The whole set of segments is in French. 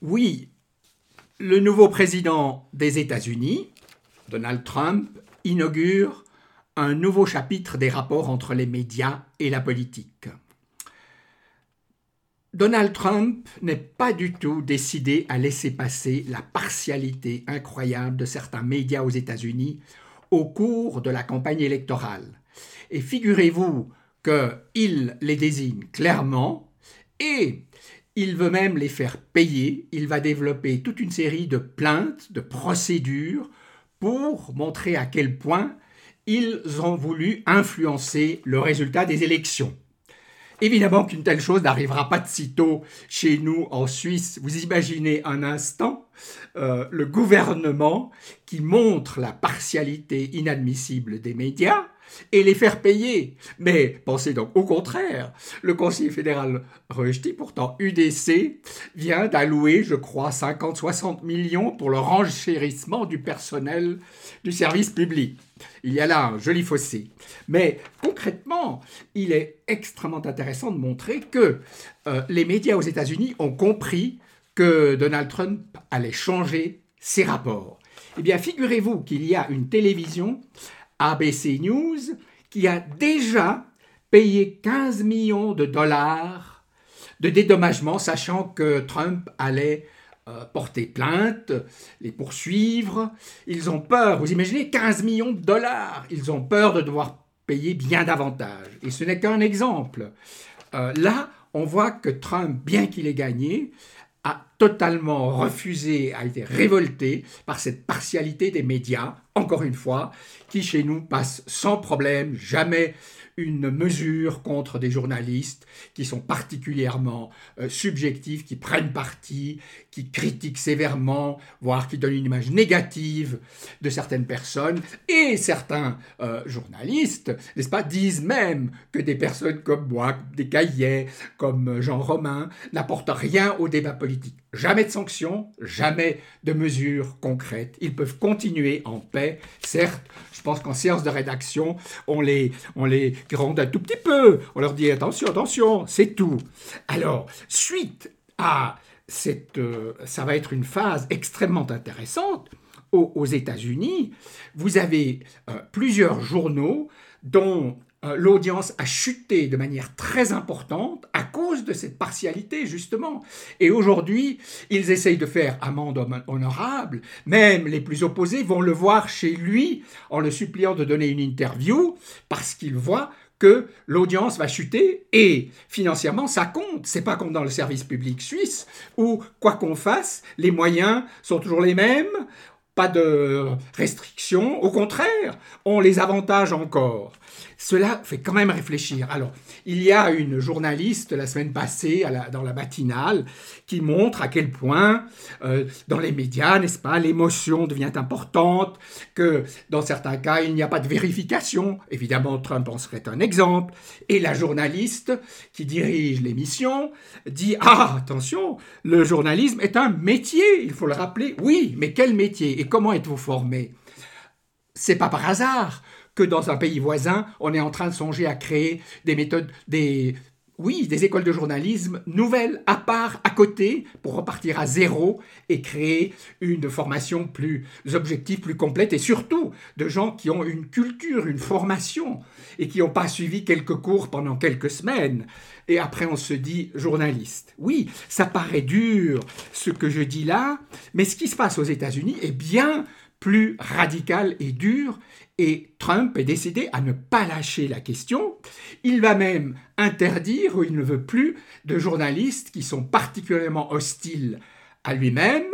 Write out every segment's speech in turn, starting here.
Oui, le nouveau président des États-Unis, Donald Trump, inaugure un nouveau chapitre des rapports entre les médias et la politique. Donald Trump n'est pas du tout décidé à laisser passer la partialité incroyable de certains médias aux États-Unis au cours de la campagne électorale. Et figurez-vous qu'il les désigne clairement et il veut même les faire payer. Il va développer toute une série de plaintes, de procédures pour montrer à quel point ils ont voulu influencer le résultat des élections. Évidemment qu'une telle chose n'arrivera pas de sitôt chez nous en Suisse. Vous imaginez un instant le gouvernement qui montre la partialité inadmissible des médias et les faire payer. Mais pensez donc au contraire, le conseiller fédéral Rushdie, pourtant UDC, vient d'allouer, je crois, 50-60 millions pour le renchérissement du personnel du service public. Il y a là un joli fossé. Mais concrètement, il est extrêmement intéressant de montrer que les médias aux États-Unis ont compris que Donald Trump allait changer ses rapports. Eh bien, figurez-vous qu'il y a une télévision, ABC News, qui a déjà payé 15 millions de dollars de dédommagement, sachant que Trump allait porter plainte, les poursuivre. Ils ont peur, vous imaginez, 15 millions de dollars. Ils ont peur de devoir payer bien davantage. Et ce n'est qu'un exemple. Là, on voit que Trump, bien qu'il ait gagné, a totalement refusé, a été révolté par cette partialité des médias, encore une fois, qui chez nous passe sans problème, jamais une mesure contre des journalistes qui sont particulièrement subjectifs, qui prennent parti, qui critiquent sévèrement, voire qui donnent une image négative de certaines personnes. Et certains journalistes, n'est-ce pas, disent même que des personnes comme moi, des Caillet, comme Jean Romain, n'apportent rien au débat politique. Jamais de sanctions, jamais de mesures concrètes. Ils peuvent continuer en paix. Certes, je pense qu'en séance de rédaction, on les gronde un tout petit peu. On leur dit attention, attention, c'est tout. Alors, suite à ça va être une phase extrêmement intéressante aux États-Unis. Vous avez plusieurs journaux dont l'audience a chuté de manière très importante à cause de cette partialité, justement. Et aujourd'hui, ils essayent de faire amende honorable. Même les plus opposés vont le voir chez lui en le suppliant de donner une interview parce qu'ils voient que l'audience va chuter et financièrement, ça compte. C'est pas comme dans le service public suisse où, quoi qu'on fasse, les moyens sont toujours les mêmes, pas de restrictions. Au contraire, on les avantage encore. Cela fait quand même réfléchir. Alors, il y a une journaliste la semaine passée dans la matinale qui montre à quel point dans les médias, n'est-ce pas, l'émotion devient importante, que dans certains cas, il n'y a pas de vérification. Évidemment, Trump en serait un exemple. Et la journaliste qui dirige l'émission dit « Ah, attention, le journalisme est un métier, il faut le rappeler. » Oui, mais quel métier et comment êtes-vous formé ? C'est pas par hasard que dans un pays voisin, on est en train de songer à créer des méthodes, des écoles de journalisme nouvelles, à part, à côté, pour repartir à zéro et créer une formation plus objective, plus complète, et surtout de gens qui ont une culture, une formation, et qui n'ont pas suivi quelques cours pendant quelques semaines. Et après, on se dit journaliste. Oui, ça paraît dur, ce que je dis là, mais ce qui se passe aux États-Unis est bien plus radical et dur, et Trump est décidé à ne pas lâcher la question. Il va même interdire, ou il ne veut plus, de journalistes qui sont particulièrement hostiles à lui-même,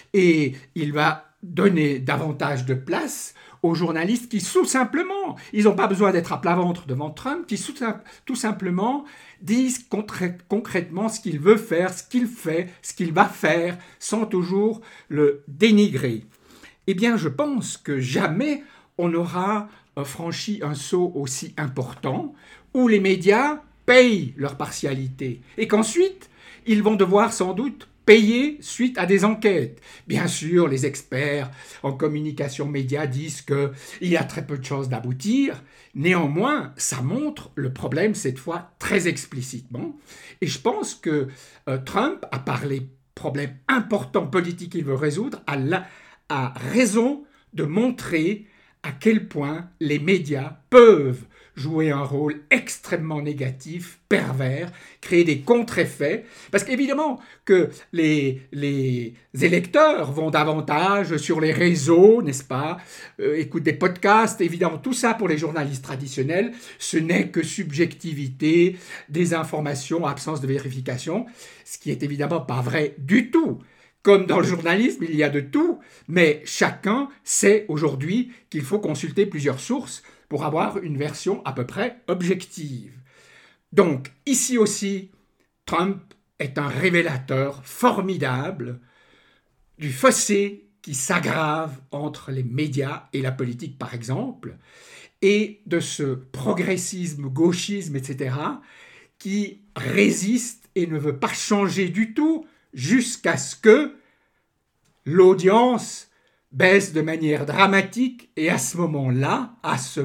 et il va donner davantage de place aux journalistes qui, tout simplement, ils n'ont pas besoin d'être à plat ventre devant Trump, qui tout simplement disent concrètement ce qu'il veut faire, ce qu'il fait, ce qu'il va faire, sans toujours le dénigrer. Eh bien, je pense que jamais on aura franchi un saut aussi important où les médias payent leur partialité et qu'ensuite, ils vont devoir sans doute payer suite à des enquêtes. Bien sûr, les experts en communication média disent qu'il y a très peu de chances d'aboutir. Néanmoins, ça montre le problème, cette fois, très explicitement. Et je pense que Trump a parlé problème important politique qu'il veut résoudre, a raison de montrer à quel point les médias peuvent jouer un rôle extrêmement négatif, pervers, créer des contre-effets, parce qu'évidemment que les électeurs vont davantage sur les réseaux, n'est-ce pas, écoutent des podcasts, évidemment tout ça pour les journalistes traditionnels, ce n'est que subjectivité, désinformation, absence de vérification, ce qui est évidemment pas vrai du tout. Comme dans le journalisme, il y a de tout, mais chacun sait aujourd'hui qu'il faut consulter plusieurs sources pour avoir une version à peu près objective. Donc, ici aussi, Trump est un révélateur formidable du fossé qui s'aggrave entre les médias et la politique, par exemple, et de ce progressisme, gauchisme, etc., qui résiste et ne veut pas changer du tout jusqu'à ce que l'audience baisse de manière dramatique et à ce moment-là,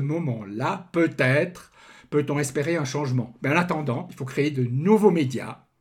peut-être, peut-on espérer un changement. Mais en attendant, il faut créer de nouveaux médias